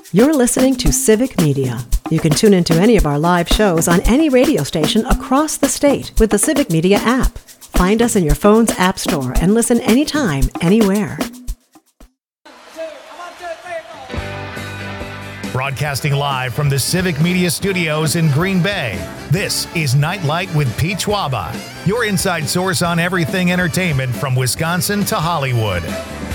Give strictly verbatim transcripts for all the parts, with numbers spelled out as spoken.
You're listening to Civic Media. You can tune into any of our live shows on any radio station across the state with the Civic Media app. Find us in your phone's app store and listen anytime, anywhere. Broadcasting live from the Civic Media Studios in Green Bay, this is Nightlight with Pete Schwaba, your inside source on everything entertainment from Wisconsin to Hollywood.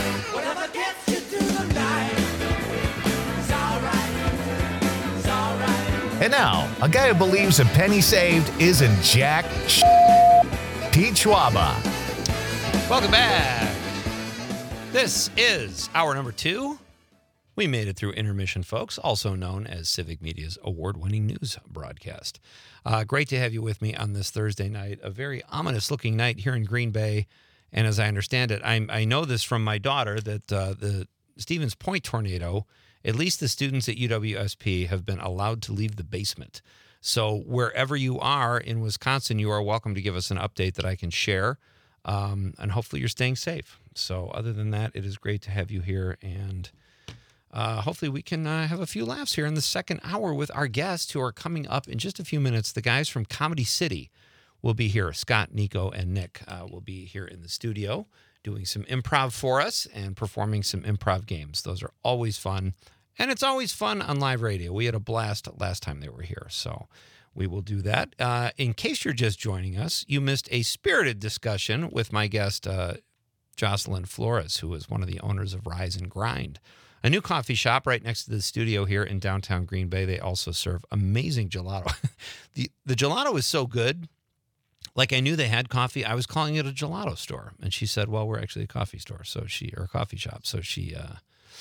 And now, a guy who believes a penny saved isn't jack sh- Pete Schwaba. Welcome back. This is hour number two. We made it through intermission, folks, also known as Civic Media's award-winning news broadcast. Uh, great to have you with me on this Thursday night, a very ominous-looking night here in Green Bay. And as I understand it, I'm, I know this from my daughter that uh, the Stevens Point tornado, at least the students at U W S P have been allowed to leave the basement. So wherever you are in Wisconsin, you are welcome to give us an update that I can share. Um, and hopefully you're staying safe. So other than that, it is great to have you here. And uh, hopefully we can uh, have a few laughs here in the second hour with our guests who are coming up in just a few minutes. The guys from Comedy City will be here. Scott, Nico, and Nick uh, will be here in the studio doing some improv for us and performing some improv games. Those are always fun. And it's always fun on live radio. We had a blast last time they were here, so we will do that. Uh, in case you're just joining us, you missed a spirited discussion with my guest, uh, Jocelyn Flores, who is one of the owners of Rise and Grind, a new coffee shop right next to the studio here in downtown Green Bay. They also serve amazing gelato. the The gelato is so good. Like, I knew they had coffee. I was calling it a gelato store. And she said, well, we're actually a coffee store, so she or a coffee shop. So she uh,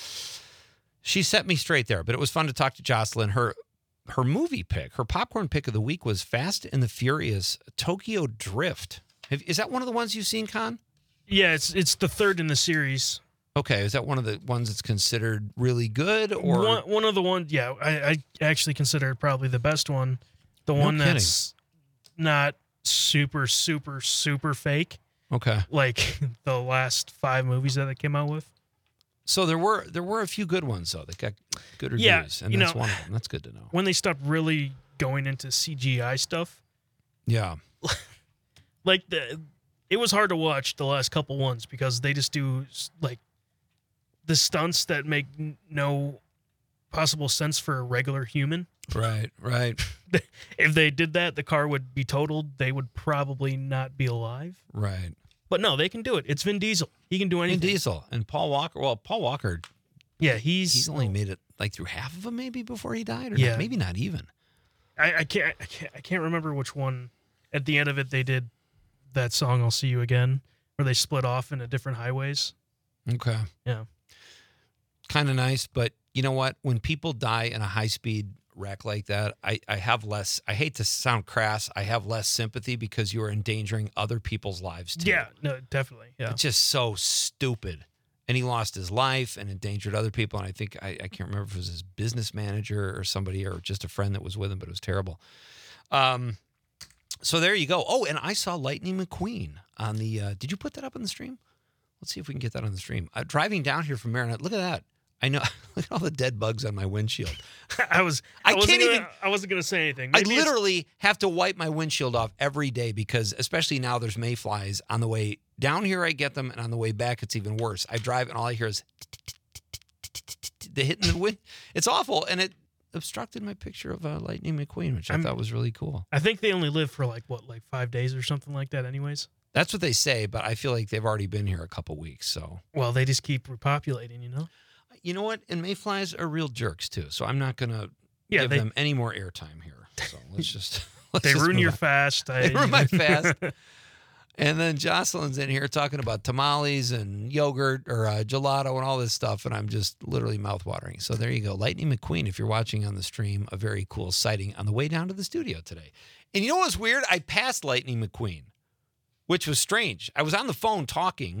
she set me straight there. But it was fun to talk to Jocelyn. Her her movie pick, her popcorn pick of the week was Fast and the Furious Tokyo Drift. Have, is that one of the ones you've seen, Con? Yeah, it's it's the third in the series. Okay, is that one of the ones that's considered really good? Or One, one of the ones, yeah, I, I actually consider it probably the best one. The No one kidding. that's not super, super, super fake. Okay. Like the last five movies that they came out with. So there were there were a few good ones, though, that got good reviews. Yeah, and you that's know, one of them. That's good to know. When they stopped really going into C G I stuff, Yeah. like the, it was hard to watch the last couple ones because they just do like the stunts that make n- no possible sense for a regular human. Right, right, If they did that, the car would be totaled. They would probably not be alive. right. But no, they can do it. It's Vin Diesel. He can do Vin anything. Diesel and Paul Walker. Well, Paul Walker, Yeah, he's. he's only made it like through half of them maybe before he died, or Yeah. not, maybe not even. I, I can't. I can't. I can't remember which one. At the end of it, they did that song "I'll See You Again," where they split off into different highways. Okay. Yeah. Kind of nice, but you know what? When people die in a high-speed wreck like that, I, I have less, I hate to sound crass, I have less sympathy because you are endangering other people's lives too. Yeah. No, definitely. Yeah. It's just so stupid. And he lost his life and endangered other people. And I think, I, I can't remember if it was his business manager or somebody or just a friend that was with him, but it was terrible. Um, so there you go. Oh, and I saw Lightning McQueen on the, uh, did you put that up on the stream? Let's see if we can get that on the stream. Uh, driving down here from Marinette, look at that. I know, look at all the dead bugs on my windshield. I was. I I, wasn't can't gonna, even- I wasn't gonna say anything. I Maybe it's- literally have to wipe my windshield off every day because, especially now, there's mayflies on the way down here. I get them, and on the way back, it's even worse. I drive, and all I hear is the hitting the wind. It's awful, and it obstructed my picture of uh, Lightning McQueen, which I I'm- thought was really cool. I think they only live for like what, like five days or something like that. Anyways. That's what they say, but I feel like they've already been here a couple weeks. So, Well, they just keep repopulating. You know. you know what? And mayflies are real jerks too. So I'm not gonna Yeah. give They them any more airtime here. So let's just let's they just ruin move your on. fast. I, They ruin my fast. And then Jocelyn's in here talking about tamales and yogurt or uh, gelato and all this stuff, and I'm just literally mouth-watering. So there you go. Lightning McQueen, if you're watching on the stream, a very cool sighting on the way down to the studio today. And you know what's weird? I passed Lightning McQueen, which was strange. I was on the phone talking,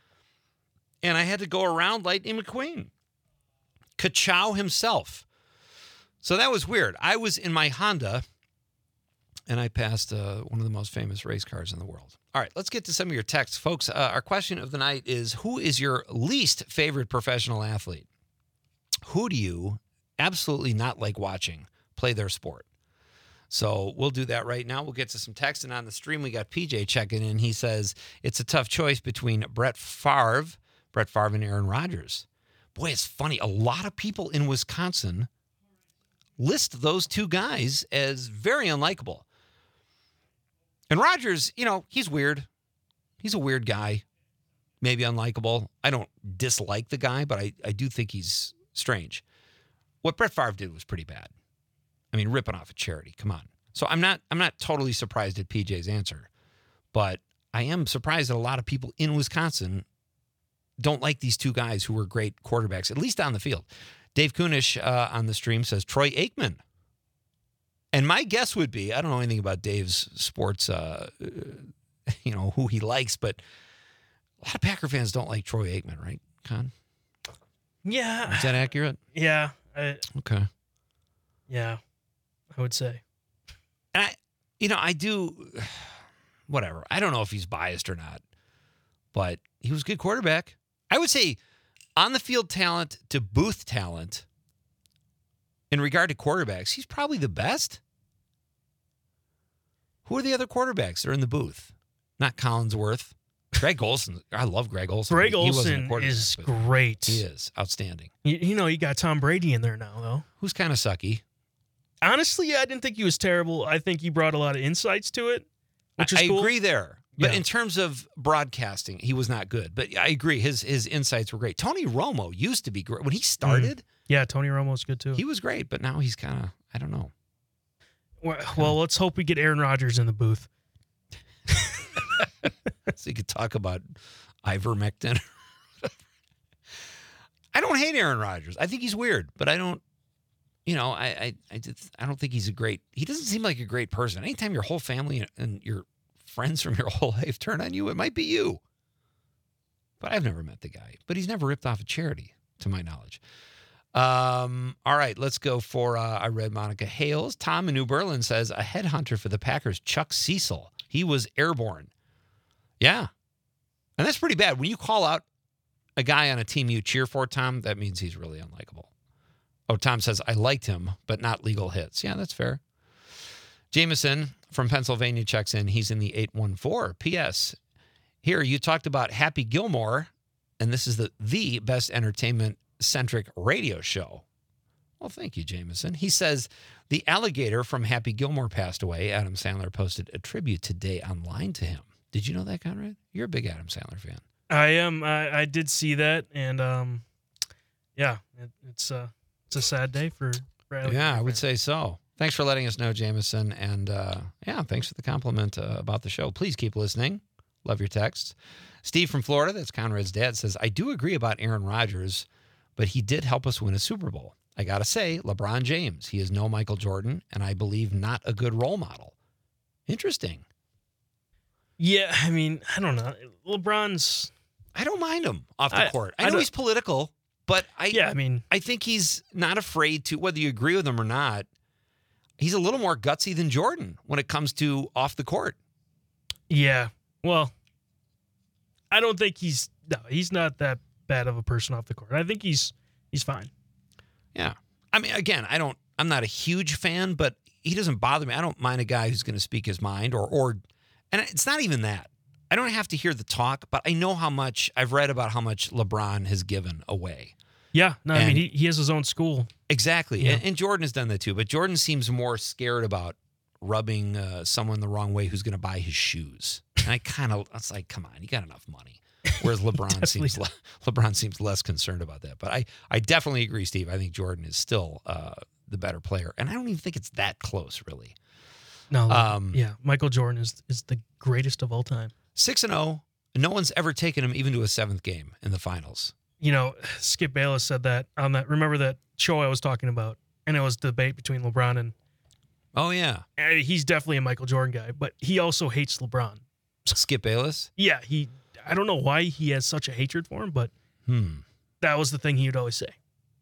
and I had to go around Lightning McQueen. Ka-chow himself. So that was weird. I was in my Honda, and I passed uh, one of the most famous race cars in the world. All right, let's get to some of your texts. Folks, uh, our question of the night is, who is your least favorite professional athlete? Who do you absolutely not like watching play their sport. So we'll do that right now. We'll get to some texting on the stream. We got P J checking in. He says it's a tough choice between Brett Favre, Brett Favre and Aaron Rodgers. Boy, it's funny. A lot of people in Wisconsin list those two guys as very unlikable. And Rodgers, you know, he's weird. He's a weird guy. Maybe unlikable. I don't dislike the guy, but I, I do think he's strange. What Brett Favre did was pretty bad. I mean, ripping off a charity. Come on. So I'm not I'm not totally surprised at P J's answer, but I am surprised that a lot of people in Wisconsin don't like these two guys who were great quarterbacks, at least on the field. Dave Kunish uh, on the stream says Troy Aikman. And my guess would be, I don't know anything about Dave's sports, uh, you know, who he likes, but a lot of Packer fans don't like Troy Aikman, right, Con? Yeah. Is that accurate? Yeah. I, Okay. yeah, I would say. And I, you know, I do, whatever. I don't know if he's biased or not, but he was a good quarterback. I would say on the field talent to booth talent, in regard to quarterbacks, he's probably the best. Who are the other quarterbacks that are in the booth? Not Collinsworth. Greg Olson. I love Greg Olson. Greg He wasn't a Olson quarterback, is but great. He is outstanding. You, you know, you got Tom Brady in there now, though. Who's kind of sucky. Honestly, I didn't think he was terrible. I think he brought a lot of insights to it, which is I cool. agree there. But Yeah. in terms of broadcasting, he was not good. But I agree. His his insights were great. Tony Romo used to be great. When he started, Yeah, Tony Romo's good too. he was great. But now he's kind of, I don't know. well, well, let's hope we get Aaron Rodgers in the booth. So you could talk about ivermectin. I don't hate Aaron Rodgers. I think he's weird, but I don't, you know, I I I, just, I don't think he's a great, he doesn't seem like a great person. Anytime your whole family and your friends from your whole life turn on you, it might be you. But I've never met the guy. But he's never ripped off a charity, to my knowledge. Um, all right, let's go for, uh, I read Monica Hales. Tom in New Berlin says, a headhunter for the Packers, Chuck Cecil. He was airborne. Yeah. And that's pretty bad. When you call out a guy on a team you cheer for, Tom, that means he's really unlikable. Oh, Tom says, I liked him, but not legal hits. Yeah, that's fair. Jameson from Pennsylvania checks in. He's in the eight one four. P S. Here, you talked about Happy Gilmore, and this is the, the best entertainment-centric radio show. Well, thank you, Jameson. He says, the alligator from Happy Gilmore passed away. Adam Sandler posted a tribute today online to him. Did you know that, Conrad? You're a big Adam Sandler fan. I am. I, I did see that, and um, yeah, it, it's uh, it's a sad day for. for Yeah, I would say so. Thanks for letting us know, Jameson, and uh, yeah, thanks for the compliment uh, about the show. Please keep listening. Love your texts. Steve from Florida, that's Conrad's dad, says, I do agree about Aaron Rodgers, but he did help us win a Super Bowl. I got to say, LeBron James, he is no Michael Jordan, and I believe not a good role model. Interesting. Yeah, I mean, I don't know. LeBron's. I don't mind him off the I- court. I, I know don't- he's political, but I Yeah, I mean, I think he's not afraid to, whether you agree with him or not, he's a little more gutsy than Jordan when it comes to off the court. yeah. Well, I don't think he's. No, he's not that bad of a person off the court. I think he's he's fine. Yeah. I mean, again, I don't, I'm not a huge fan, but he doesn't bother me. I don't mind a guy who's going to speak his mind or, or, and it's not even that. I don't have to hear the talk, but I know how much, I've read about how much LeBron has given away. Yeah, no, I And- mean, he, he has his own school. Exactly. Yeah. And, and Jordan has done that too, but Jordan seems more scared about rubbing uh, someone the wrong way who's going to buy his shoes. And I kind of, it's like, come on, you got enough money. Whereas LeBron seems le- LeBron seems less concerned about that. But I, I definitely agree, Steve. I think Jordan is still uh, the better player. And I don't even think it's that close, really. No, Um, yeah, Michael Jordan is is the greatest of all time. six and oh. No one's ever taken him even to a seventh game in the finals. You know, Skip Bayless said that on that. Remember that show I was talking about, and it was debate between LeBron and. Oh, yeah. Uh, he's definitely a Michael Jordan guy, but he also hates LeBron. Skip Bayless? Yeah, he. I don't know why he has such a hatred for him, but Hmm. that was the thing he would always say.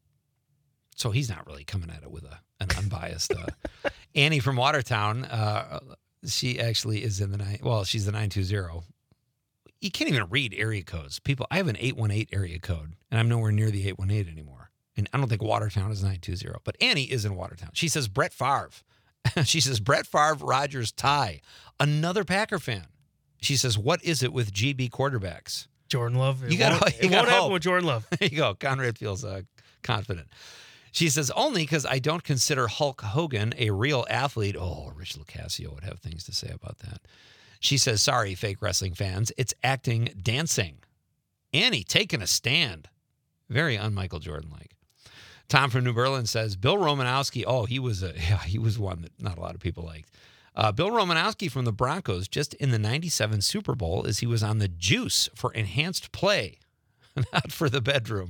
So he's not really coming at it with a an unbiased. Uh, Annie from Watertown, uh, she actually is in the nine. Well, she's the nine two zero. You can't even read area codes. People, I have an eight one eight area code, and I'm nowhere near the eight one eight anymore. And I don't think Watertown is nine two zero, but Annie is in Watertown. She says Brett Favre. She says Brett Favre, Rodgers tie. Another Packer fan. She says, what is it with G B quarterbacks? Jordan Love. It You got won't, you it got won't happen hope. with Jordan Love. There you go. Conrad feels uh, confident. She says, only because I don't consider Hulk Hogan a real athlete. Oh, Rich Lucasio would have things to say about that. She says, sorry, fake wrestling fans. It's acting dancing. Annie taking a stand. Very un-Michael Jordan-like. Tom from New Berlin says, Bill Romanowski. Oh, he was a yeah, he was one that not a lot of people liked. Uh, Bill Romanowski from the Broncos, just in the ninety-seven Super Bowl, as he was on the juice for enhanced play, not for the bedroom.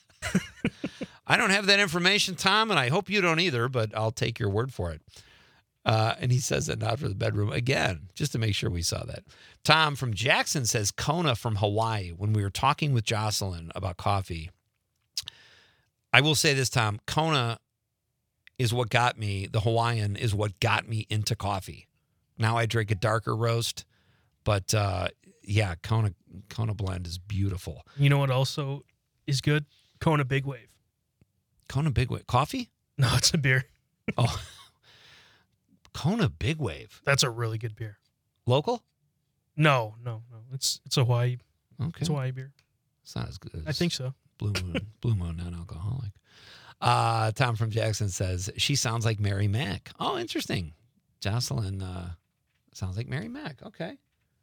I don't have that information, Tom, and I hope you don't either, but I'll take your word for it. Uh, and he says that not for the bedroom again, just to make sure we saw that. Tom from Jackson says Kona from Hawaii. When we were talking with Jocelyn about coffee, I will say this, Tom, Kona is what got me, the Hawaiian is what got me into coffee. Now I drink a darker roast, but uh, yeah, Kona Kona blend is beautiful. You know what also is good? Kona Big Wave. Kona Big Wave. Coffee? No, it's a beer. Oh, Kona Big Wave. That's a really good beer. Local? No, no, no. It's it's a Hawaii. Okay. It's a Hawaii beer. It's not as good as I think so. Blue Moon, Blue Moon non-alcoholic. Uh, Tom from Jackson says, she sounds like Mary Mack. Oh, interesting. Jocelyn uh, sounds like Mary Mack. Okay.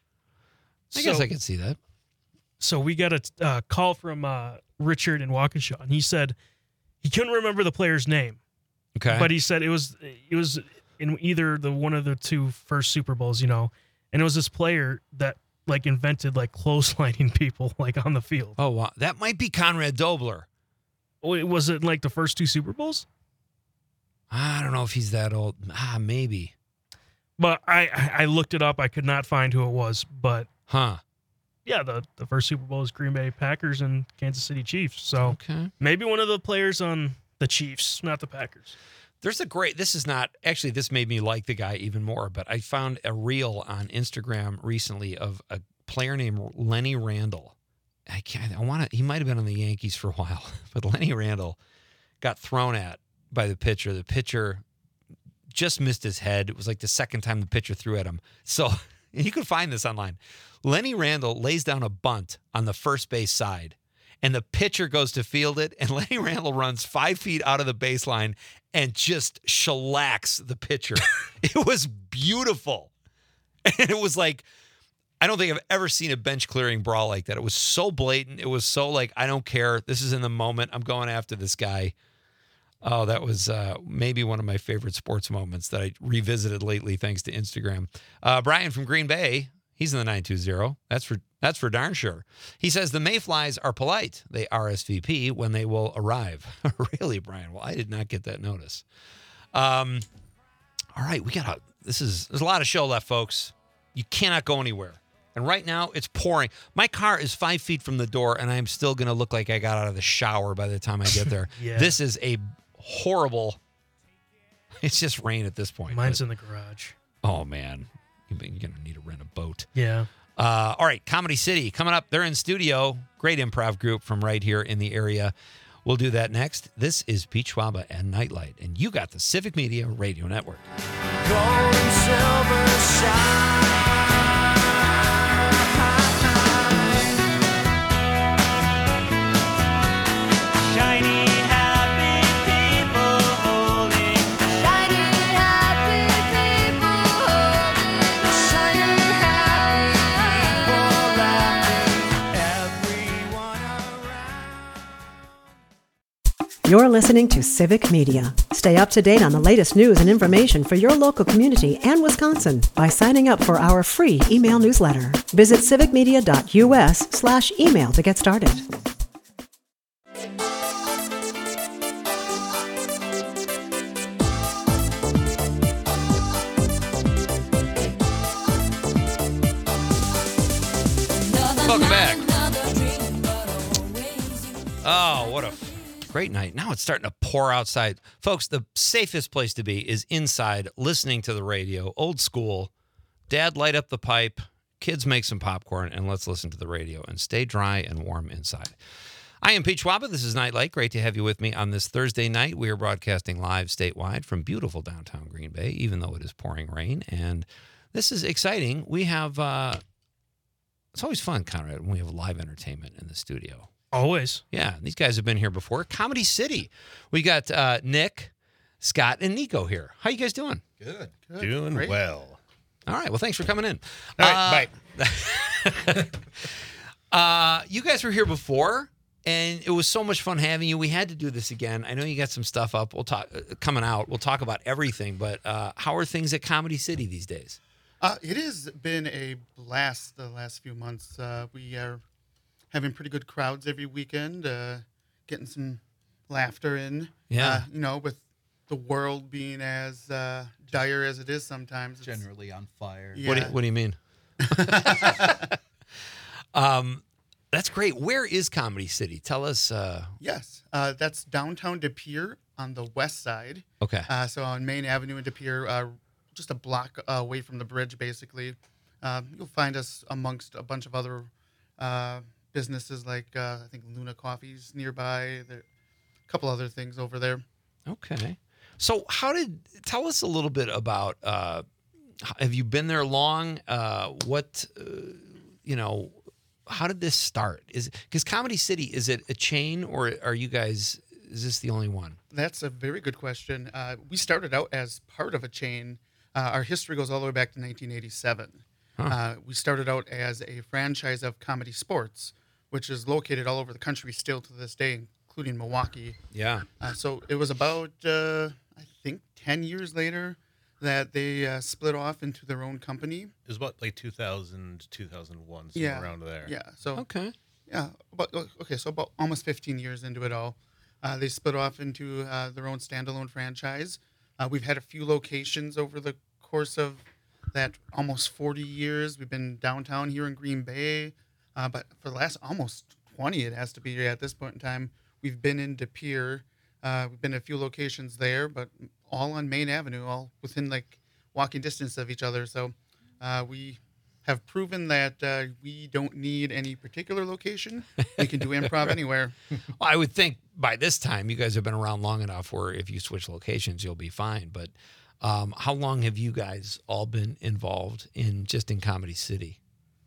I guess So- I could see that. So we got a uh, call from uh, Richard in Waukesha, and he said he couldn't remember the player's name, Okay. but he said it was it was in either the one of the two first Super Bowls, you know, and it was this player that like invented like clotheslining people like on the field. oh, wow. That might be Conrad Dobler. Wait, was it like the first two Super Bowls? I don't know if he's that old. Ah, maybe. But I I I looked it up. I could not find who it was, but Huh. yeah, the the first Super Bowl is Green Bay Packers and Kansas City Chiefs. So Okay. maybe one of the players on the Chiefs, not the Packers. There's a great, this is not, actually, this made me like the guy even more, but I found a reel on Instagram recently of a player named Lenny Randall. I can't, I want to, he might have been on the Yankees for a while, but Lenny Randall got thrown at by the pitcher. The pitcher just missed his head. It was like the second time the pitcher threw at him. So, and you can find this online. Lenny Randall lays down a bunt on the first base side, and the pitcher goes to field it, and Lenny Randall runs five feet out of the baseline and just shellacks the pitcher. It was beautiful. And it was like, I don't think I've ever seen a bench clearing brawl like that. It was so blatant. It was so like, I don't care. This is in the moment. I'm going after this guy. Oh, that was uh, maybe one of my favorite sports moments that I revisited lately thanks to Instagram. Uh, Brian from Green Bay, he's in the nine two zero. That's for that's for darn sure. He says the Mayflies are polite. They R S V P when they will arrive. Really, Brian? Well, I did not get that notice. Um, all right, we got a, this is, there's a lot of show left, folks. You cannot go anywhere. And right now, it's pouring. My car is five feet from the door, and I'm still going to look like I got out of the shower by the time I get there. Yeah. This is a horrible, it's just rain at this point. Mine's but- in the garage. oh, man. You're going to need to rent a boat. Yeah. Uh, all right, Comedy City coming up. They're in studio. Great improv group from right here in the area. We'll do that next. This is Pete Schwaba and Nightlight, and you got the Civic Media Radio Network. Gold and silver shine. Shiny, happy people holding. Shiny, happy people holding. Shiny, happy people laughing. Everyone around. You're listening to Civic Media. Stay up to date on the latest news and information for your local community and Wisconsin by signing up for our free email newsletter. Visit civicmedia.us slash email to get started. Welcome back. Oh, what a great night. Now it's starting to pour outside. Folks, the safest place to be is inside listening to the radio, old school. Dad, light up the pipe. Kids, make some popcorn, and let's listen to the radio and stay dry and warm inside. I am Pete Schwaba. This is Nightlight. Great to have you with me on this Thursday night. We are broadcasting live statewide from beautiful downtown Green Bay, even though it is pouring rain. And this is exciting. We have, uh, it's always fun, Conrad, when we have live entertainment in the studio. Always. Yeah, these guys have been here before. Comedy City. We got uh, Nick, Scott, and Nico here. How you guys doing? Good. Good. Doing Great. well. All right. Well, thanks for coming in. All right, Uh, uh, you guys were here before, and it was so much fun having you. We had to do this again. I know you got some stuff up. We'll talk uh, coming out. We'll talk about everything. But uh, how are things at Comedy City these days? Uh, it has been a blast the last few months. Uh, we are having pretty good crowds every weekend, uh, getting some laughter in. Yeah. Uh, you know, with the world being as uh, dire as it is sometimes. It's, Generally on fire. Yeah. What, do you, what do you mean? um, that's great. Where is Comedy City? Tell us. Uh, Yes. Uh, that's downtown De Pere on the west side. okay. Uh, so on Main Avenue in De Pere, uh, just a block uh, away from the bridge, basically. Um, you'll find us amongst a bunch of other uh, businesses like uh, I think Luna Coffee's nearby. There, a couple other things over there. Okay. So, how did tell us a little bit about? Uh, h- have you been there long? Uh, what uh, you know? How did this start? Is because Comedy City, is it a chain or are you guys? Is this the only one? That's a very good question. Uh, we started out as part of a chain. Uh, our history goes all the way back to nineteen eighty-seven. Huh. Uh, we started out as a franchise of Comedy Sports, which is located all over the country still to this day, including Milwaukee. Yeah. Uh, so it was about, uh, I think, ten years later that they uh, split off into their own company. It was about like two thousand, two thousand one, somewhere Yeah. around there. Yeah. So Okay. yeah, about okay, so about almost fifteen years into it all, uh, they split off into uh, their own standalone franchise. Uh, we've had a few locations over the course of that almost forty years. We've been downtown here in Green Bay, uh, but for the last almost twenty, it has to be at this point in time. We've been in De Pere. Uh, we've been to a few locations there, but all on Main Avenue, all within like walking distance of each other. So uh, we have proven that uh, we don't need any particular location. We can do improv anywhere. Well, I would think by this time you guys have been around long enough where if you switch locations, you'll be fine. But um, how long have you guys all been involved in just in Comedy City?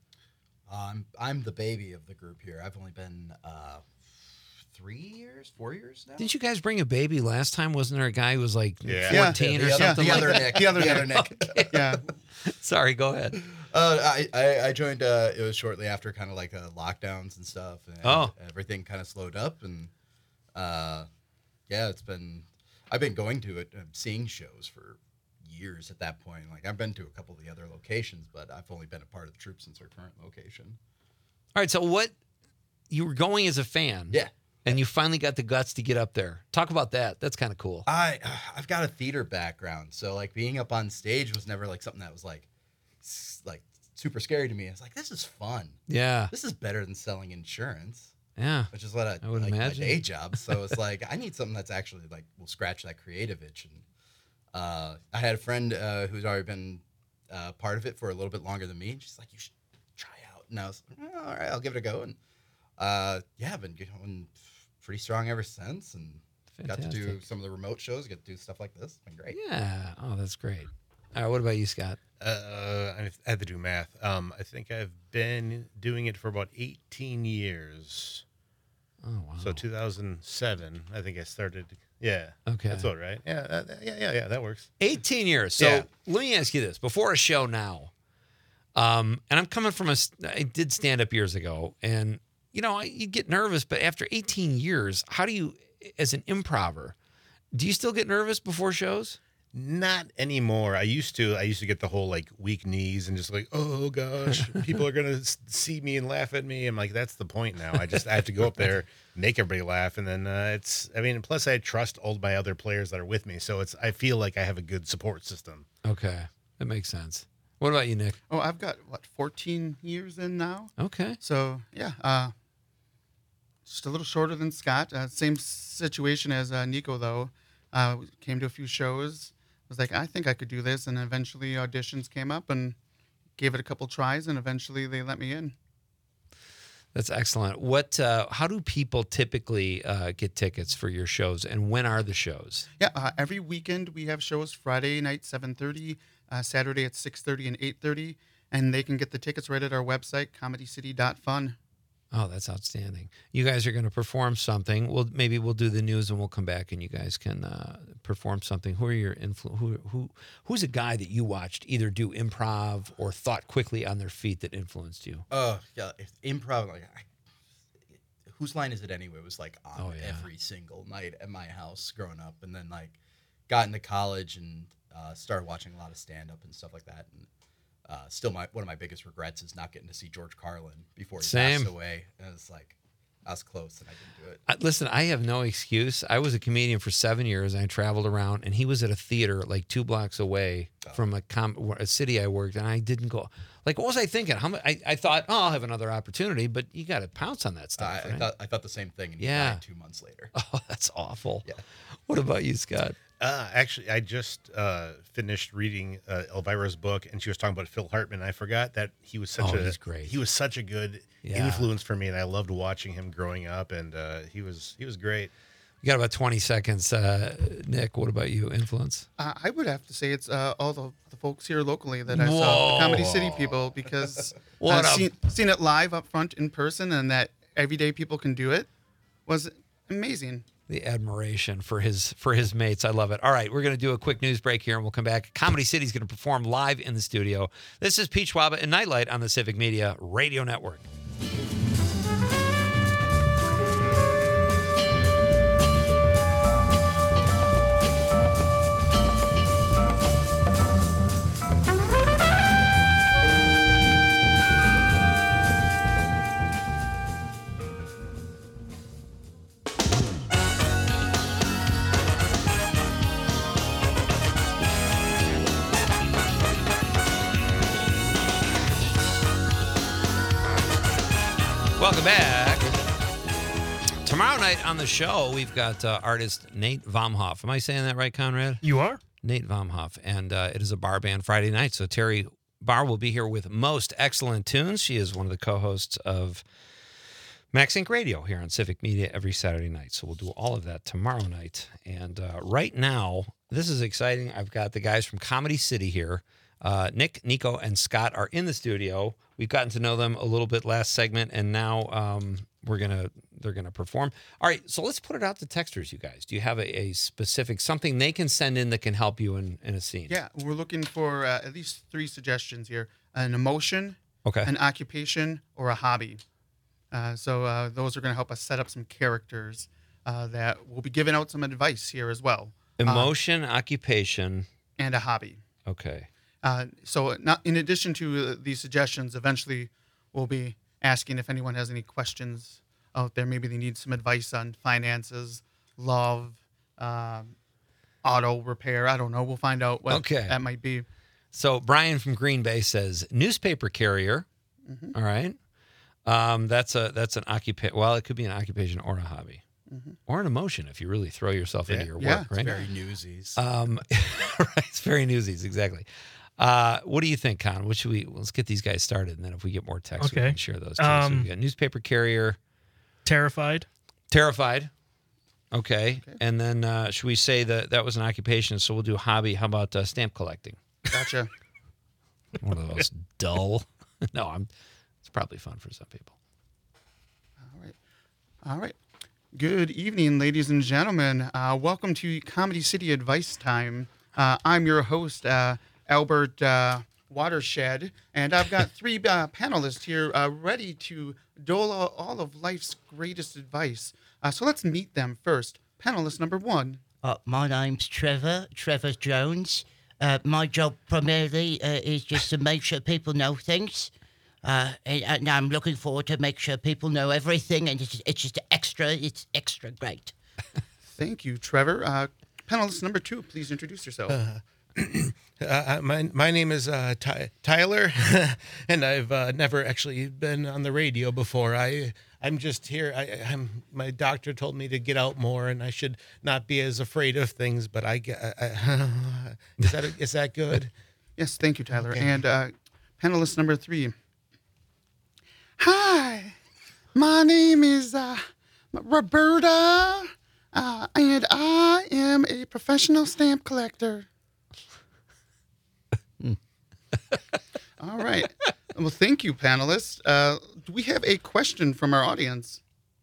Um, I'm the baby of the group here. I've only been uh, three years, four years now. Didn't you guys bring a baby last time? Wasn't there a guy who was like Yeah. fourteen the or other, something the like other that? Nick. The other the other Nick. Nick. Yeah. Sorry, go ahead. Uh, I, I I joined. Uh, it was shortly after kind of like uh, lockdowns and stuff, and Oh. everything kind of slowed up. And uh, yeah, it's been. I've been going to it, uh, seeing shows for years at that point. Like I've been to a couple of the other locations, but I've only been a part of the troupe since our current location. All right, so what you were going as a fan, Yeah. and you finally got the guts to get up there. Talk about that. That's kind of cool. I I've got a theater background, so like being up on stage was never like something that was like s- like super scary to me. I was like, this is fun. Yeah, This is better than selling insurance, yeah. which is what I, I would like imagine. my day job. So it's like I need something that's actually like will scratch that creative itch. And uh, I had a friend uh, who's already been uh, part of it for a little bit longer than me. And she's like, you should try out. And I was like, "Oh, all right, I'll give it a go. And uh, yeah, I've been going pretty strong ever since. And got to do Fantastic. some of the remote shows, get to do stuff like this. It's been great. Yeah. Oh, that's great. All right, what about you, Scott? Uh, I had to do math. Um, I think I've been doing it for about eighteen years. Oh, wow. So two thousand seven, I think I started. Yeah. Okay. That's all right. Yeah, that, that- yeah, yeah, yeah. That works. eighteen years. So Yeah. let me ask you this: before a show now, um, and I'm coming from a, I did stand up years ago, and you know, I, you get nervous, but after eighteen years, how do you, as an improver, do you still get nervous before shows? Not anymore. I used to. I used to get the whole like weak knees and just like, oh gosh, people are gonna s- see me and laugh at me. I'm like, that's the point now. I just I have to go up there, make everybody laugh, and then uh, it's. I mean, plus I trust all my other players that are with me, so it's. I feel like I have a good support system. Okay, that makes sense. What about you, Nick? Oh, I've got what fourteen years in now. Okay. So yeah, uh, just a little shorter than Scott. Uh, same situation as uh, Nico though. Uh, came to a few shows. Was like, I think I could do this, and eventually auditions came up and gave it a couple tries, and eventually they let me in. That's excellent. What? Uh, how do people typically uh, get tickets for your shows, and when are the shows? Yeah, uh, every weekend we have shows. Friday night seven thirty, uh, Saturday at six thirty and eight thirty, and they can get the tickets right at our website comedy city dot fun. Oh, that's outstanding. You guys are going to perform something. Well, maybe we'll do the news and we'll come back and you guys can uh, perform something. Who are your influ- who who who's a guy that you watched either do improv or thought quickly on their feet that influenced you? Oh yeah, if improv. Like, I, whose line is it anyway? Was like on Oh, yeah. every single night at my house growing up, and then like got into college and uh, started watching a lot of stand up and stuff like that. And uh, still, my one of my biggest regrets is not getting to see George Carlin before he Same. passed away. And it's like I was close and I didn't do it. Uh, Listen, I have no excuse. I was a comedian for seven years. And I traveled around, and he was at a theater like two blocks away from a, com- a city I worked, and I didn't go. Like, what was I thinking? How much? I, I thought, oh, I'll have another opportunity, but you got to pounce on that I, stuff. I right? thought I thought the same thing, and he Yeah. died two months later. Oh, that's awful. Yeah. What about you, Scott? Uh, actually, I just uh, finished reading uh, Elvira's book, and she was talking about Phil Hartman. I forgot that he was such Oh, a he's great. he was such a good Yeah. influence for me, and I loved watching him growing up. And uh, he was he was great. You got about twenty seconds, uh, Nick. What about you? Influence? Uh, I would have to say it's uh, all the, the folks here locally that I saw, the Comedy City people, because What uh, a- seen, seen it live up front in person, and that everyday people can do it was amazing. The admiration for his for his mates. I love it. All right, we're going to do a quick news break here, and we'll come back. Comedy City's going to perform live in the studio. This is Pete Schwaba and Nightlight on the Civic Media Radio Network. Welcome back. Tomorrow night on the show, we've got uh, artist Nate Vomhoff. Am I saying that right, Conrad? You are? Nate Vomhoff. And uh, it is a bar band Friday night. So Terry Barr will be here with Most Excellent Tunes. She is one of the co-hosts of Max Inc Radio here on Civic Media every Saturday night. So we'll do all of that tomorrow night. And uh, right now, this is exciting. I've got the guys from Comedy City here. Uh, Nick, Nico, and Scott are in the studio. We've gotten to know them a little bit last segment, and now um, we're gonna they're gonna perform. All right, so let's put it out to texters, you guys. Do you have a, a specific something they can send in that can help you in, in a scene? Yeah, we're looking for uh, at least three suggestions here: an emotion, Okay. an occupation, or a hobby. Uh, so uh, those are going to help us set up some characters uh, that we'll be giving out some advice here as well. Emotion, occupation. And a hobby. Okay. Uh, so not, in addition to uh, these suggestions, eventually we'll be asking if anyone has any questions out there. Maybe they need some advice on finances, love, um, auto repair. I don't know. We'll find out what Okay. that might be. So Brian from Green Bay says newspaper carrier. Mhm. All right. Um, that's a that's an occupation. Well, it could be an occupation or a hobby, Mhm. or an emotion if you really throw yourself into your Yeah, work. it's Right. Very newsies. Um, right. It's very newsies. Exactly. Uh, what do you think, Con? What should we? Let's get these guys started, and then if we get more text, we Okay. can share those. Too. so Um, we got newspaper carrier, Terrified. terrified. Okay. And then uh, should we say that that was an occupation? So we'll do hobby. How about uh, stamp collecting? Gotcha. One of those dull. No, I'm. It's probably fun for some people. All right. All right. Good evening, ladies and gentlemen. Uh, welcome to Comedy City Advice Time. Uh, I'm your host, uh, Albert uh, Watershed, and I've got three uh, panelists here uh, ready to dole out all of life's greatest advice. Uh, so let's meet them first. Panelist number one. Uh, my name's Trevor, Trevor Jones. Uh, my job primarily uh, is just to make sure people know things. Uh, and, and I'm looking forward to make sure people know everything, and it's, it's just extra, it's extra great. Thank you, Trevor. Uh, panelist number two, please introduce yourself. Uh, my my name is uh, Ty- Tyler, and I've uh, never actually been on the radio before. I I'm just here. I, I'm my doctor told me to get out more, and I should not be as afraid of things. But I, get- I, I is that is that good? Yes, thank you, Tyler. Okay. And uh, panelist number three. Hi, My name is uh, Roberta, uh, and I am a professional stamp collector. All right. Well, thank you, panelists. Uh, do we have a question from our audience?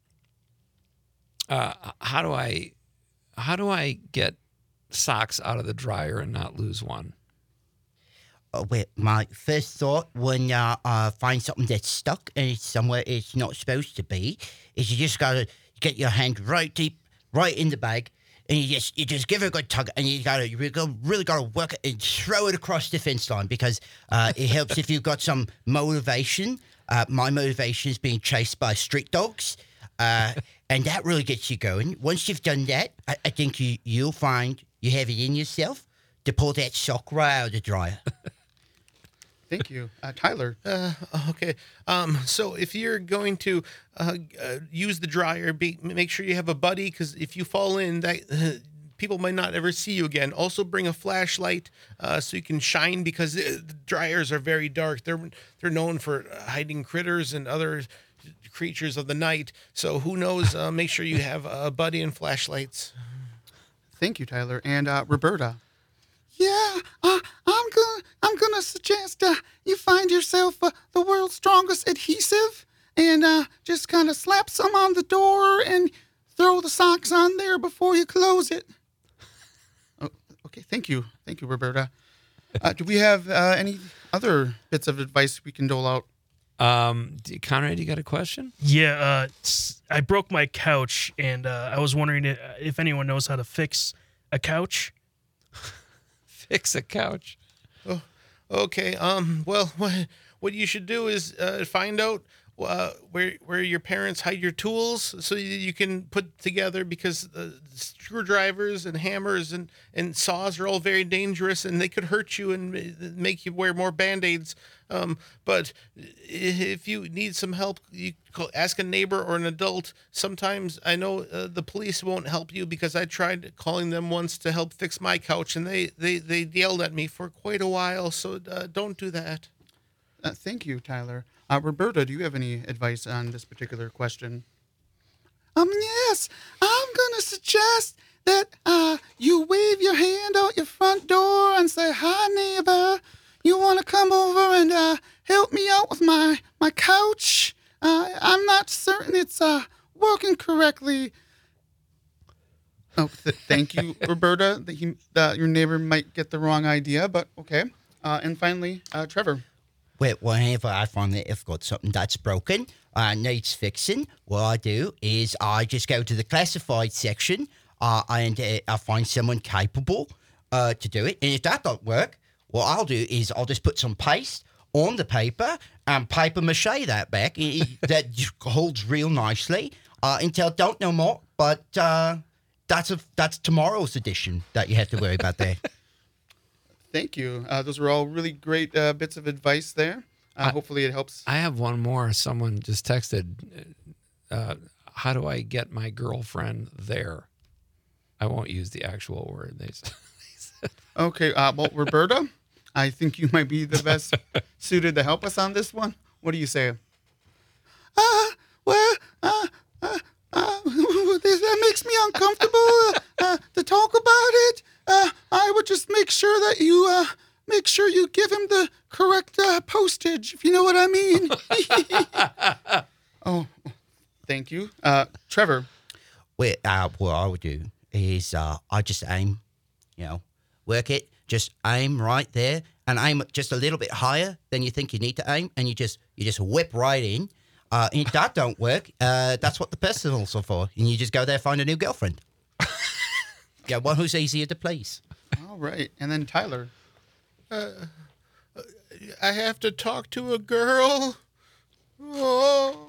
Uh, how do I, how do I get socks out of the dryer and not lose one? Uh, well, my first thought when uh, I find something that's stuck and it's somewhere it's not supposed to be is you just gotta get your hand right deep, right in the bag, and you just you just give it a good tug, and you gotta you really, go- really gotta work it and throw it across the fence line because uh, it helps if you've got some motivation. Uh, my motivation is being chased by street dogs, uh, and that really gets you going. Once you've done that, I, I think you you'll find you have it in yourself to pull that sock right out of the dryer. Thank you. Uh, Tyler. Uh, okay. Um, so if you're going to uh, uh, use the dryer, be, make sure you have a buddy, because if you fall in, that uh, people might not ever see you again. Also, bring a flashlight uh, so you can shine, because uh, the dryers are very dark. They're they're known for hiding critters and other creatures of the night. So who knows? Uh, make sure you have a buddy and flashlights. Thank you, Tyler. And uh, Roberta. Yeah, uh, I'm gonna I'm gonna suggest uh, you find yourself uh, the world's strongest adhesive and uh, just kind of slap some on the door and throw the socks on there before you close it. Oh, okay, thank you, thank you, Roberta. Uh, do we have uh, any other bits of advice we can dole out? Um, d- Conrad, you got a question? Yeah, uh, s- I broke my couch, and uh, I was wondering i- if anyone knows how to fix a couch. Fix a couch. Oh, okay. Um. Well, what what you should do is uh, find out uh, where where your parents hide your tools, so you, you can put together, because uh, screwdrivers and hammers and, and saws are all very dangerous, and they could hurt you and ma- make you wear more band-aids. Um. But if you need some help, you call, ask a neighbor or an adult. Sometimes I know uh, the police won't help you, because I tried calling them once to help fix my couch, and they they, they yelled at me for quite a while. So uh, don't do that. Uh, thank you, Tyler. Uh, Roberta, do you have any advice on this particular question? Um, yes, I'm gonna suggest that uh, you wave your hand out your front door and say, "Hi, neighbor. You want to come over and uh, help me out with my my couch? Uh, I'm not certain it's uh, working correctly." Oh, th- thank you, Roberta. That he, uh, your neighbor might get the wrong idea, but okay. Uh, and finally, uh, Trevor. Well, whenever I find that I've got something that's broken, uh, needs fixing, what I do is I just go to the classified section uh, and uh, I find someone capable uh, to do it. And if that don't work, what I'll do is I'll just put some paste on the paper and paper mache that back. It, it- that just holds real nicely uh, until I don't know more. But uh, that's a that's tomorrow's edition that you have to worry about there. Thank you. Uh, those were all really great uh, bits of advice there. Uh, I- hopefully it helps. I have one more. Someone just texted, uh, how do I get my girlfriend there? I won't use the actual word. They said. Okay, uh, well, Roberta, I think you might be the best suited to help us on this one. What do you say? Uh, well, uh, uh, uh, this, that makes me uncomfortable uh, uh, to talk about it. Uh, I would just make sure that you uh, make sure you give him the correct uh, postage, if you know what I mean. Oh, thank you. Uh, Trevor. Well, uh, what I would do is uh, I just aim, you know, work it, just aim right there, and aim just a little bit higher than you think you need to aim, and you just you just whip right in. Uh, and if that don't work, uh, that's what the personals are for, and you just go there find a new girlfriend. Yeah, one who's easier to please. All right, and then Tyler. I have to talk to a girl. Oh.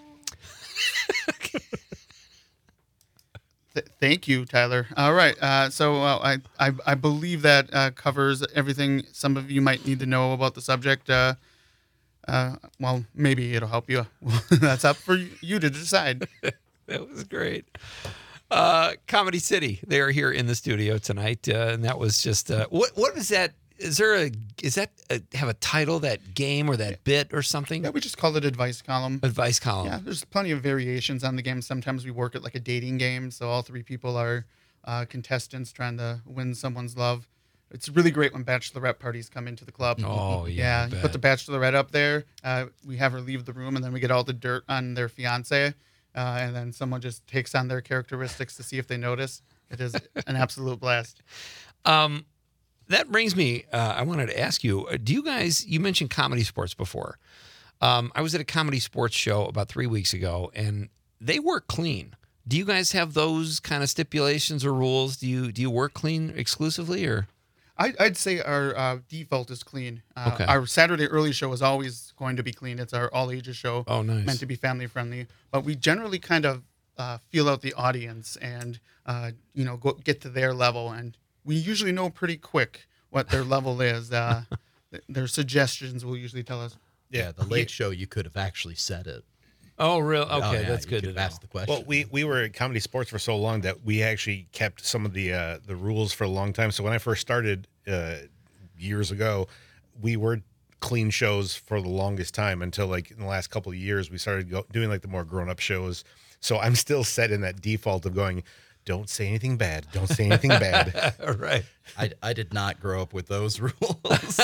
Th- thank you, Tyler. All right. Uh, so uh, I, I I believe that uh, covers everything some of you might need to know about the subject. Uh, uh, well, maybe it'll help you. That's up for you to decide. That was great. Uh, Comedy City, they are here in the studio tonight, uh, and that was just uh, what what was that is there a is that a, have a title, that game or that bit or something? Yeah, we just call it advice column. Advice column. Yeah, there's plenty of variations on the game. Sometimes we work it like a dating game, so all three people are uh, contestants trying to win someone's love. It's really great when bachelorette parties come into the club. Oh, yeah, I Yeah, you put bet. the bachelorette up there. Uh, we have her leave the room, and then we get all the dirt on their fiance, uh, and then someone just takes on their characteristics to see if they notice. It is an absolute blast. Um, that brings me. Uh, I wanted to ask you: uh, do you guys? You mentioned comedy sports before. Um, I was at a comedy sports show about three weeks ago, and they work clean. Do you guys have those kind of stipulations or rules? Do you do you work clean exclusively, or? I, I'd say our uh, default is clean. Uh, Okay. Our Saturday early show is always going to be clean. It's our all ages show. Oh, nice. Meant to be family friendly. But we generally kind of uh, feel out the audience and uh, you know go, get to their level, and we usually know pretty quick what their level is. Uh, th- their suggestions will usually tell us. Yeah, the late show, you could have actually said it. Oh, real? Okay, Oh, yeah, that's you good could to have know. asked the question. Well, we, we were at Comedy Sports for so long that we actually kept some of the uh, the rules for a long time. So when I first started uh, years ago, we were clean shows for the longest time until like in the last couple of years we started go- doing like the more grown up shows. So I'm still set in that default of going, don't say anything bad, don't say anything bad. Right. I, I did not grow up with those rules.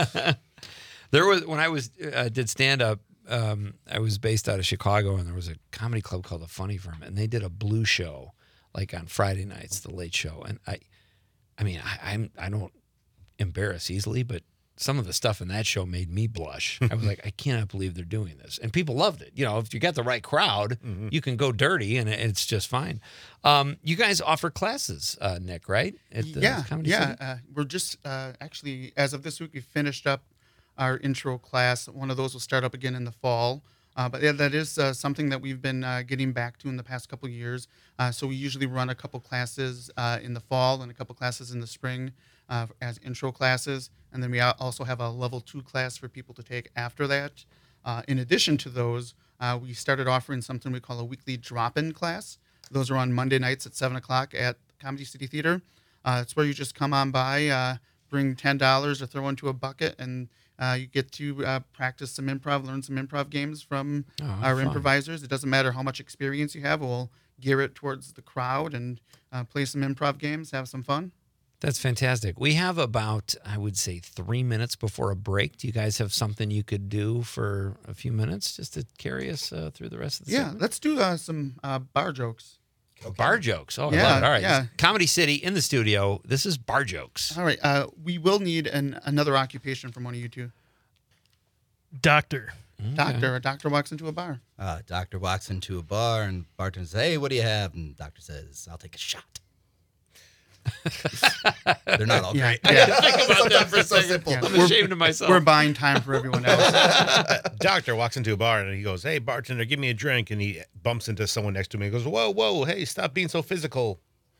There was when I was uh, did stand up. Um, I was based out of Chicago, and there was a comedy club called the Funny Firm, and they did a blue show, like on Friday nights, the late show. And I, I mean, I, I'm I don't embarrass easily, but some of the stuff in that show made me blush. I was like, I cannot believe they're doing this, and people loved it. You know, if you got the right crowd, you can go dirty, and it's just fine. Um, you guys offer classes, uh, Nick, right? At the yeah, Comedy yeah. City? Uh, we're just uh, actually as of this week we finished up our intro class. One of those will start up again in the fall. Uh, but yeah, that is uh, something that we've been uh, getting back to in the past couple of years. Uh, so we usually run a couple classes uh, in the fall and a couple classes in the spring uh, as intro classes. And then we al- also have a level two class for people to take after that. Uh, in addition to those, uh, we started offering something we call a weekly drop-in class. Those are on Monday nights at seven o'clock at Comedy City Theater. Uh, it's where you just come on by, uh, bring ten dollars or throw into a bucket, and Uh, you get to uh, practice some improv, learn some improv games from Oh, our fun. improvisers. It doesn't matter how much experience you have. We'll gear it towards the crowd and uh, play some improv games, have some fun. That's fantastic. We have about, I would say, three minutes before a break. Do you guys have something you could do for a few minutes just to carry us uh, through the rest of the Yeah, segment? let's do uh, some uh, bar jokes. Bar jokes. Oh, I Yeah, love it. All right. yeah. Comedy City in the studio. This is Bar Jokes. All right, uh, we will need an, another occupation from one of you two. Doctor. Doctor. A doctor walks into a bar. Uh, doctor walks into a bar and bartender says, "Hey, what do you have?" And doctor says, "I'll take a shot." They're not all Yeah, great. yeah. Think about that for a so second. simple. Yeah. I'm We're- ashamed of myself. We're buying time for everyone else. Doctor walks into a bar and he goes, "Hey, bartender, give me a drink." And he bumps into someone next to me and goes, "Whoa, whoa, hey, stop being so physical."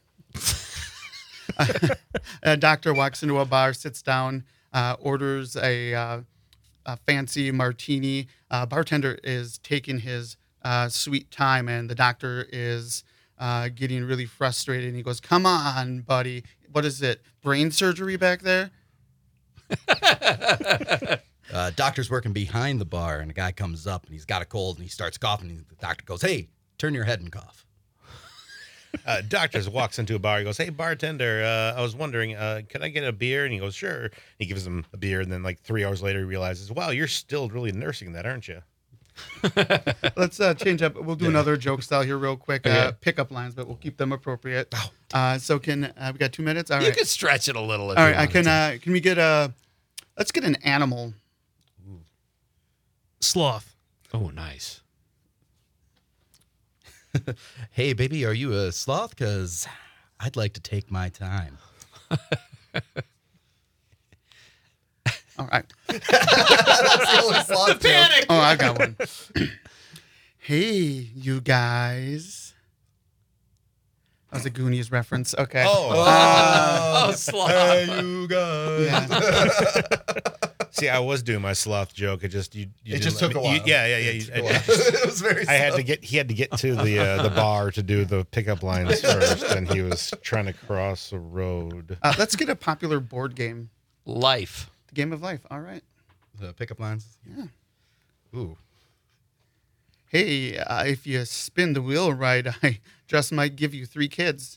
A doctor walks into a bar, sits down, uh, orders a, uh, a fancy martini. Uh, bartender is taking his uh, sweet time, and the doctor is uh, getting really frustrated. And he goes, "Come on, buddy. What is it? Brain surgery back there?" Uh, doctor's working behind the bar, and a guy comes up and he's got a cold and he starts coughing. And the doctor goes, "Hey, turn your head and cough." Uh, doctor walks into a bar. He goes, "Hey, bartender, uh, I was wondering, uh, can I get a beer?" And he goes, "Sure." He gives him a beer, and then like three hours later, he realizes, "Wow, you're still really nursing that, aren't you?" Let's uh, change up. We'll do another joke style here real quick. Uh, Okay. pickup lines, but we'll keep them appropriate. Uh, so can uh, we got two minutes? All You right. could stretch it a little. If All you right. I wanted can. to. Uh, can we get a? Let's get an animal. Sloth. Oh, nice. "Hey, baby, are you a sloth? Because I'd like to take my time." All right. That's the only sloth joke. Oh, I got one. Hey, you guys. That was a Goonies reference. Okay. Oh, sloth. you guys. Yeah. See, I was doing my sloth joke. It just you. you It didn't just let took a me- while. you- yeah, yeah, yeah. It you- took a I, while. just- It was very I had to slow. get. He had to get to the uh, the bar to do the pickup lines first, and he was trying to cross a road. Uh, let's get a popular board game. life. The game of life. All right. The pickup lines. Yeah. Ooh. Hey, uh, if you spin the wheel right, I just might give you three kids.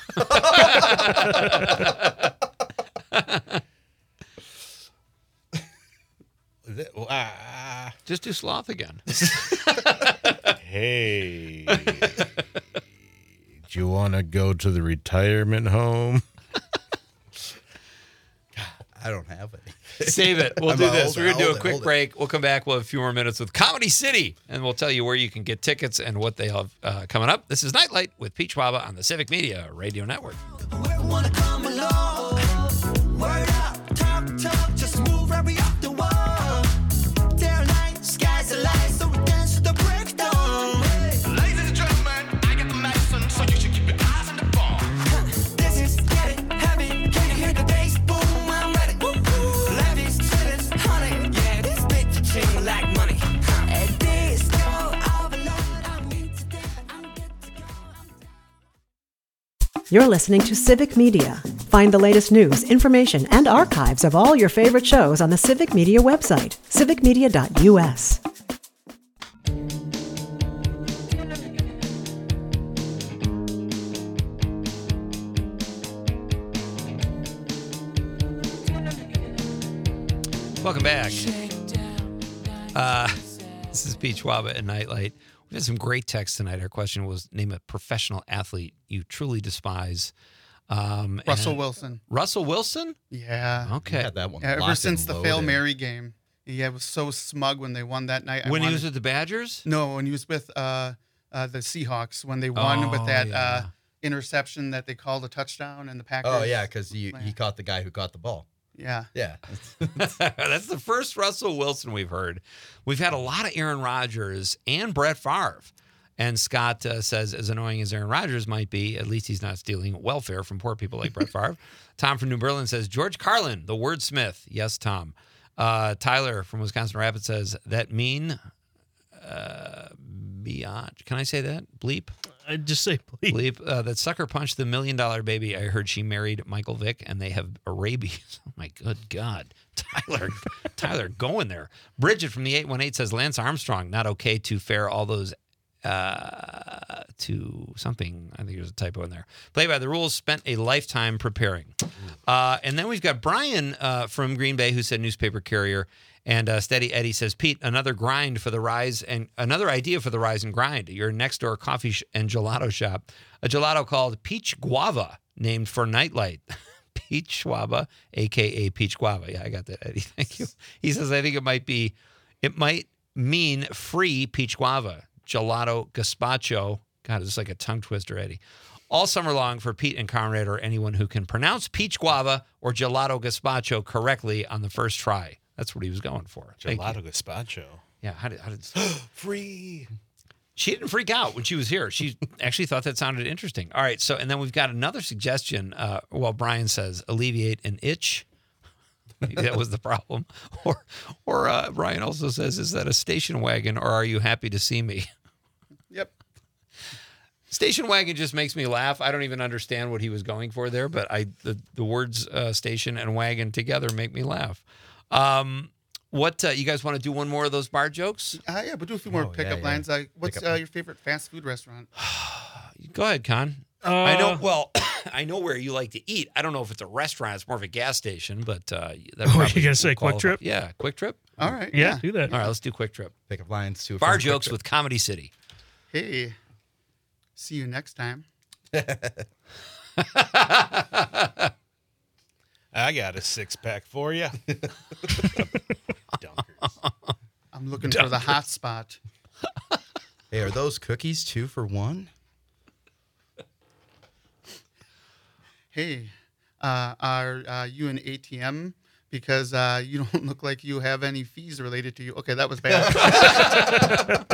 Th- ah, Just do sloth again. hey, do you want to go to the retirement home? I don't have any. Save it. We'll I'm do gonna this. hold We're it, going to do hold a it, quick hold it. break. We'll come back. We'll have a few more minutes with Comedy City, and we'll tell you where you can get tickets and what they have uh, coming up. This is Nightlight with Pete Schwaba on the Civic Media Radio Network. Wanna come along? Word up, talk, talk, just move right we off the wall. Day night, sky's the light, so we dance to the break of dawn. Ladies and gentlemen, I got the medicine, so you should keep your eyes on the ball. This is getting heavy. Can you hear the bass? Boom, I'm ready. Woo, woo. Levies, chillers, honey. Yeah, this bitch ching like money. At this go overload, I need to dance, I'm good to go. I'm You're listening to Civic Media. Find the latest news, information, and archives of all your favorite shows on the Civic Media website, civic media dot u s. Welcome back. Uh, this is Pete Schwaba at Nightlight. We had some great text tonight. Our question was, name a professional athlete you truly despise. Um, Russell and- Wilson. Russell Wilson? Yeah. Okay. Had that one. Yeah, ever locked since and the loaded. Hail Mary game. Yeah, it was so smug when they won that night. I When he wanted- was with the Badgers? No, when he was with uh, uh, the Seahawks, when they won Oh, with that yeah. uh, interception that they called a touchdown and the Packers. Oh yeah, because he Yeah. he caught the guy who caught the ball. Yeah. Yeah. That's the first Russell Wilson we've heard. We've had a lot of Aaron Rodgers and Brett Favre. And Scott uh, says, as annoying as Aaron Rodgers might be, at least he's not stealing welfare from poor people like Brett Favre. Tom from New Berlin says, George Carlin, the wordsmith. Yes, Tom. Uh, Tyler from Wisconsin Rapids says, that mean uh, biatch. Can I say that? Bleep? I just say please. Bleep. Uh, that sucker punched the million dollar baby. I heard she married Michael Vick and they have a rabies. Oh, my good God. Tyler, Tyler going there. Bridget from the eight one eight says, Lance Armstrong, not okay to fare all those uh, to something. I think there's a typo in there. Play by the rules, spent a lifetime preparing. Uh, and then we've got Brian uh, from Green Bay who said newspaper carrier. And uh, Steady Eddie says, Pete, another grind for the rise and another idea for the rise and grind. Your next door coffee sh- and gelato shop, a gelato called Peach Guava, named for Nightlight. Peach Schwaba, a k a. Peach Guava. Yeah, I got that, Eddie. Thank you. He says, I think it might be, it might mean free peach guava. Gelato gazpacho. God, it's like a tongue twister, Eddie. All summer long for Pete and Conrad or anyone who can pronounce peach guava or gelato gazpacho correctly on the first try. That's what he was going for. Thank you. Gelato gazpacho. Yeah, how did, how did Free. she didn't freak out when she was here. She actually thought that sounded interesting. All right, so and then we've got another suggestion. Uh, well, Brian says alleviate an itch. Maybe that was the problem. Or, or uh, Brian also says, is that a station wagon or are you happy to see me? Yep. Station wagon just makes me laugh. I don't even understand what he was going for there, but I the, the words uh, station and wagon together make me laugh. Um, what uh, you guys want to do one more of those bar jokes? Uh, yeah, but do a few more Oh, yeah, pickup yeah. lines. Uh, what's Pickup uh, your favorite fast food restaurant? Go ahead, Con. Uh, I know. Well, I know where you like to eat. I don't know if it's a restaurant. It's more of a gas station, but uh, that Oh, probably you gonna would say Quick qualify. Trip? Yeah, Quick Trip. All right. yeah, do that. All right, let's do Quick Trip. Pickup lines too. Bar jokes with Comedy City. Hey, see you next time. I got a six pack for you. Dunkers. I'm looking for the hot spot. Hey, are those cookies two for one? Hey, uh, are uh, you an A T M? Because uh, you don't look like you have any fees related to you. Okay, that was bad.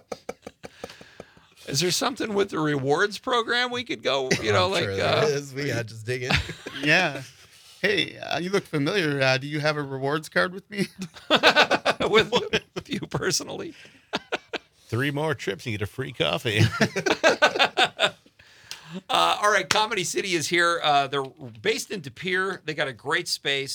Is there something with the rewards program we could go? You know, I'm like sure there uh, is. We got just dig in. Yeah. Hey, uh, you look familiar. Uh, do you have a rewards card with me? with, with you personally. Three more trips and you get a free coffee. Uh, all right, Comedy City is here. Uh, they're based in De Pere. They got a great space.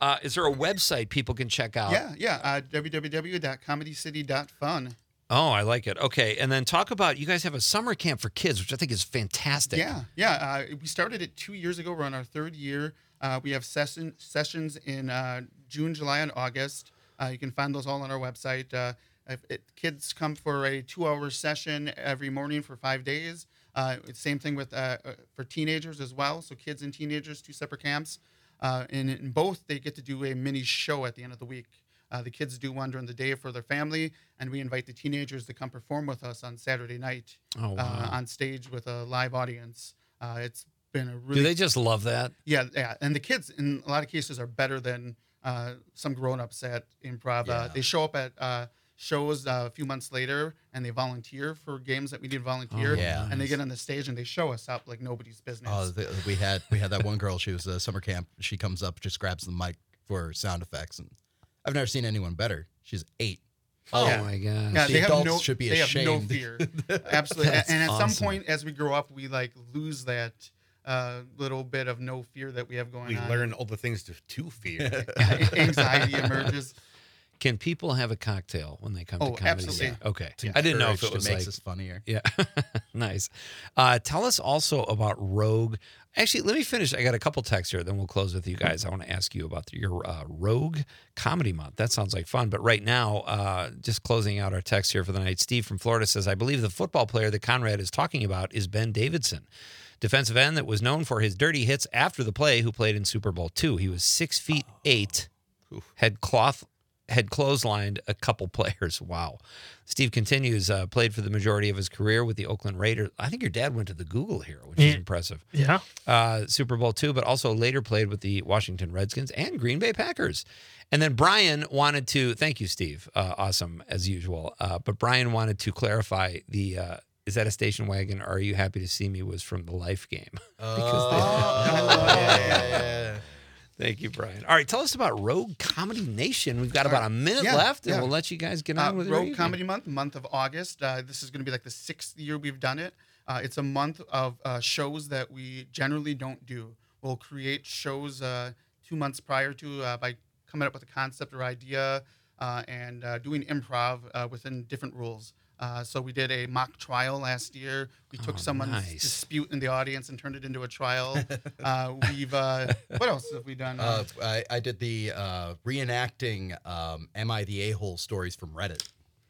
Uh, is there a website people can check out? Yeah, yeah. Uh, w w w dot comedy city dot fun. Oh, I like it. Okay, and then talk about, you guys have a summer camp for kids, which I think is fantastic. Yeah, yeah. Uh, we started it two years ago. We're on our third year. Uh, we have session, sessions in uh, June, July, and August. Uh, you can find those all on our website. Uh, if it, kids come for a two-hour session every morning for five days. Uh, it's same thing with uh, uh, for teenagers as well. So kids and teenagers, two separate camps. Uh, and in both, they get to do a mini show at the end of the week. Uh, the kids do one during the day for their family, and we invite the teenagers to come perform with us on Saturday night Oh, wow. uh, on stage with a live audience. Uh, it's been a really Do they just love that? yeah, yeah. And the kids, in a lot of cases, are better than uh, some grown-ups at improv. Uh, Yeah. they show up at uh, shows uh, a few months later, and they volunteer for games that we need to volunteer. Oh, yeah. And they get on the stage and they show us up like nobody's business. Oh, the, we had we had that one girl. She was a summer camp. She comes up, just grabs the mic for sound effects, and I've never seen anyone better. She's eight. Oh, Yeah. my gosh. yeah, the they have adults no, should be they have no ashamed. fear. Absolutely. That's and at awesome. some point, as we grow up, we like lose that uh, little bit of no fear that we have going We on. learn all the things to, to fear. Anxiety emerges. Can people have a cocktail when they come Oh, to Comedy absolutely. City? Okay. To I didn't know if encourage, it was makes like... us funnier. Yeah. Nice. Uh, tell us also about Rogue. Actually, let me finish. I got a couple texts here, then we'll close with you guys. I want to ask you about your uh, Rogue Comedy Month. That sounds like fun. But right now, uh, just closing out our text here for the night, Steve from Florida says, I believe the football player that Conrad is talking about is Ben Davidson, defensive end that was known for his dirty hits after the play, who played in Super Bowl two. He was six feet eight, had cloth had clotheslined a couple players. Wow. Steve continues, uh, played for the majority of his career with the Oakland Raiders. I think your dad went to the Google here, which is Yeah. impressive. Yeah. Uh, Super Bowl two, but also later played with the Washington Redskins and Green Bay Packers. And then Brian wanted to, thank you, Steve. Uh, awesome, as usual. Uh, but Brian wanted to clarify the, uh, is that a station wagon? Or are you happy to see me was from the Life game? Because they- Oh, yeah, yeah, yeah. Thank you, Brian. All right, tell us about Rogue Comedy Nation. We've got about a minute Yeah, left, and yeah. we'll let you guys get on Uh, with your Rogue evening. Comedy Month, month of August. Uh, this is going to be like the sixth year we've done it. Uh, it's a month of uh, shows that we generally don't do. We'll create shows uh, two months prior to uh, by coming up with a concept or idea uh, and uh, doing improv uh, within different rules. Uh, so we did a mock trial last year. We took Oh, someone's nice. dispute in the audience and turned it into a trial. uh, we've uh, what else have we done? Uh, I, I did the uh, reenacting um, Am I the A-hole stories from Reddit.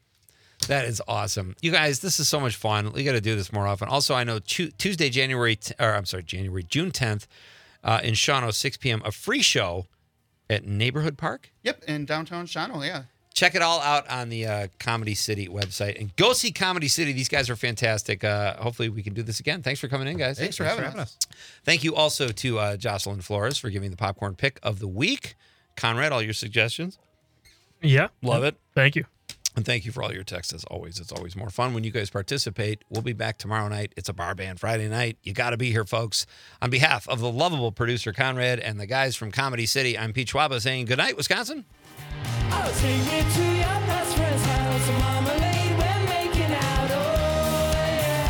That is awesome. You guys, this is so much fun. We got to do this more often. Also, I know tu- Tuesday, January, t- or I'm sorry, January, June tenth, uh, in Shawano, six p.m., a free show at Neighborhood Park. Yep, in downtown Shawano, yeah. Check it all out on the uh, Comedy City website. And go see Comedy City. These guys are fantastic. Uh, hopefully we can do this again. Thanks for coming in, guys. Thanks for having us. Thank you also to uh, Jocelyn Flores for giving the popcorn pick of the week. Conrad, all your suggestions. Yeah. Love it. Thank you. And thank you for all your texts, as always. It's always more fun when you guys participate. We'll be back tomorrow night. It's a bar band Friday night. You got to be here, folks. On behalf of the lovable producer, Conrad, and the guys from Comedy City, I'm Pete Schwaba saying good night, Wisconsin. I'll take you to your best friend's house. Marmalade, we're making out. Oh, yeah.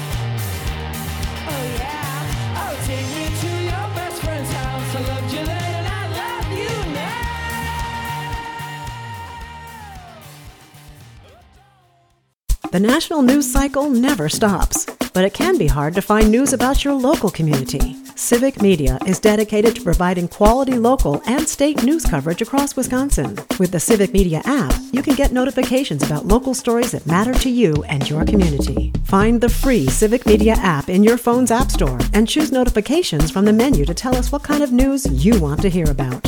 Oh, yeah. I'll take you to your best friend's house. I loved you then and I love you now. The national news cycle never stops, but it can be hard to find news about your local community. Civic Media is dedicated to providing quality local and state news coverage across Wisconsin. With the Civic Media app, you can get notifications about local stories that matter to you and your community. Find the free Civic Media app in your phone's app store and choose notifications from the menu to tell us what kind of news you want to hear about.